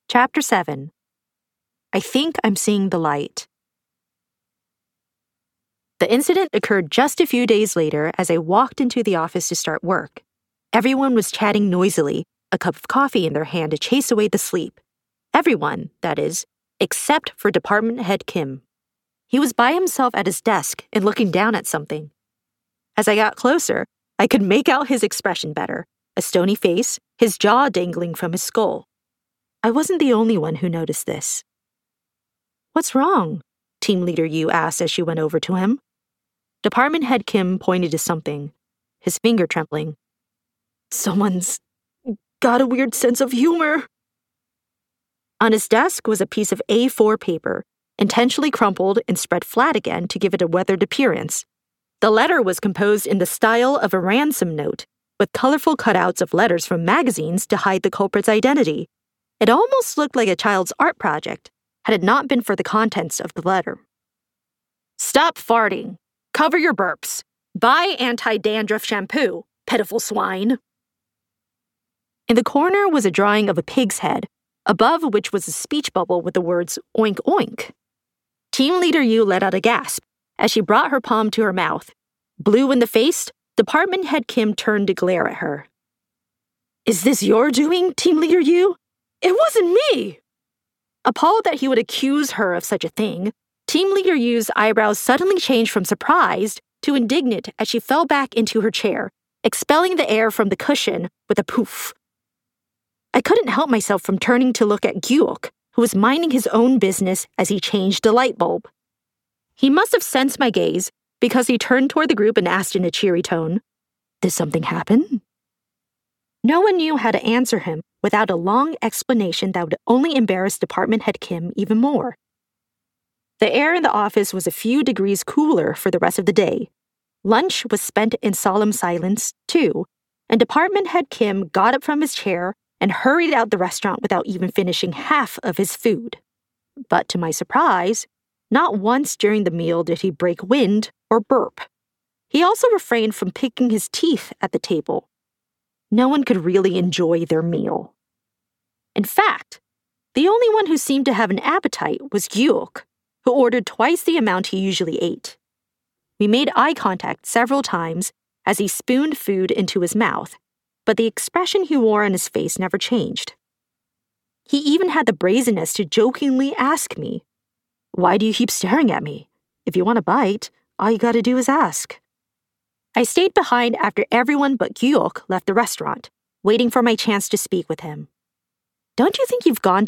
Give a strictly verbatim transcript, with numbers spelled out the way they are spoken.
Chapter seven. I think I'm seeing the light. The incident occurred just a few days later as I walked into the office to start work. Everyone was chatting noisily, a cup of coffee in their hand to chase away the sleep. Everyone, that is, except for Department Head Kim. He was by himself at his desk and looking down at something. As I got closer, I could make out his expression better, a stony face, his jaw dangling from his skull. I wasn't the only one who noticed this. "What's wrong?" Team Leader Yu asked as she went over to him. Department Head Kim pointed to something, his finger trembling. "Someone's got a weird sense of humor." On his desk was a piece of A four paper, intentionally crumpled and spread flat again to give it a weathered appearance. The letter was composed in the style of a ransom note, with colorful cutouts of letters from magazines to hide the culprit's identity. It almost looked like a child's art project, had it not been for the contents of the letter. "Stop farting. Cover your burps. Buy anti-dandruff shampoo, pitiful swine." In the corner was a drawing of a pig's head, above which was a speech bubble with the words "oink oink." Team Leader Yu let out a gasp as she brought her palm to her mouth. Blue in the face, Department Head Kim turned to glare at her. "Is this your doing, Team Leader Yu? It wasn't me!" Appalled that he would accuse her of such a thing, Team Leader Yu's eyebrows suddenly changed from surprised to indignant as she fell back into her chair, expelling the air from the cushion with a poof. I couldn't help myself from turning to look at Gyuk, who was minding his own business as he changed a light bulb. He must have sensed my gaze because he turned toward the group and asked in a cheery tone, "Did something happen?" No one knew how to answer him without a long explanation that would only embarrass Department Head Kim even more. The air in the office was a few degrees cooler for the rest of the day. Lunch was spent in solemn silence, too, and Department Head Kim got up from his chair and hurried out the restaurant without even finishing half of his food. But to my surprise, not once during the meal did he break wind or burp. He also refrained from picking his teeth at the table. No one could really enjoy their meal. In fact, the only one who seemed to have an appetite was Gyuk, who ordered twice the amount he usually ate. We made eye contact several times as he spooned food into his mouth, but the expression he wore on his face never changed. He even had the brazenness to jokingly ask me, "Why do you keep staring at me? If you want a bite, all you gotta do is ask." I stayed behind after everyone but Gyuk left the restaurant, waiting for my chance to speak with him. "Don't you think you've gone